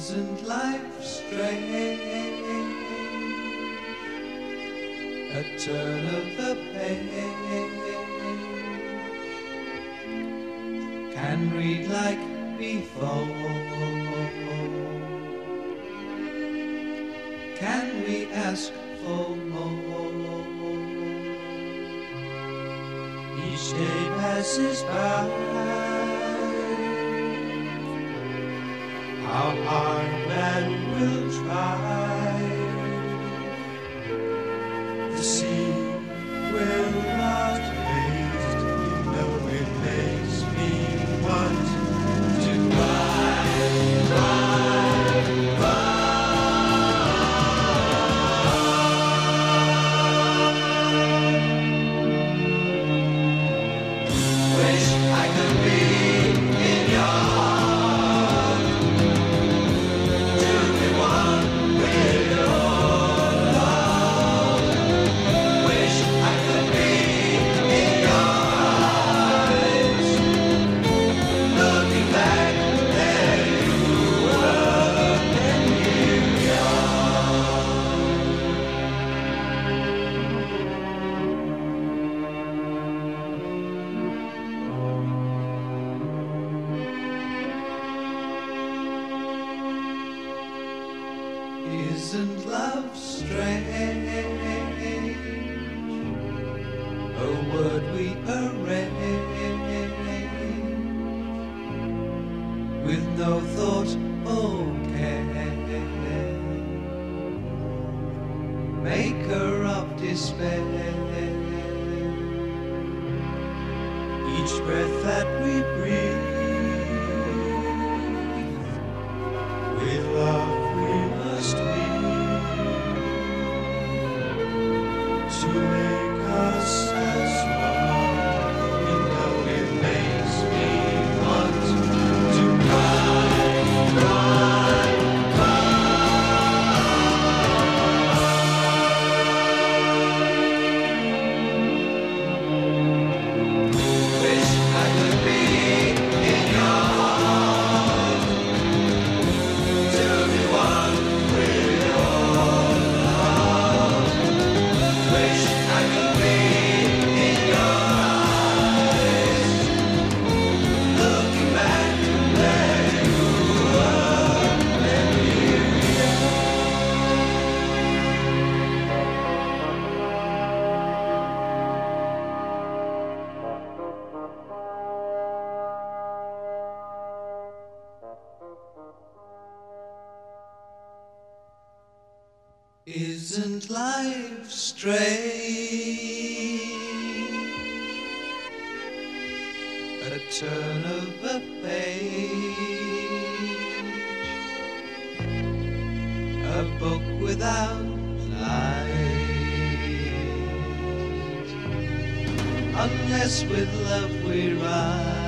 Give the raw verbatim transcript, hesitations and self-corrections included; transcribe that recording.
Isn't life strange? A turn of the page, can read like before. Can we ask for more? Each day passes by. How hard man will try. The sea will not taste. You know it makes me want to cry, cry, cry. Wish I could be in your heart. Do me one with your love. Wish I could be in your eyes. Looking back, there you were, and here we Isn't love strange? A word we arrange with no thought or care, maker of despair. Each breath that we breathe, with love we must be, to make us as one. You know it makes me want to cry, cry, cry. Wish I could be in your heart. Do me one with your love. Wish I could be in your eyes. Looking back, there you were, and here we Isn't life strange? A turn of a page, a book without lines, unless with love we write.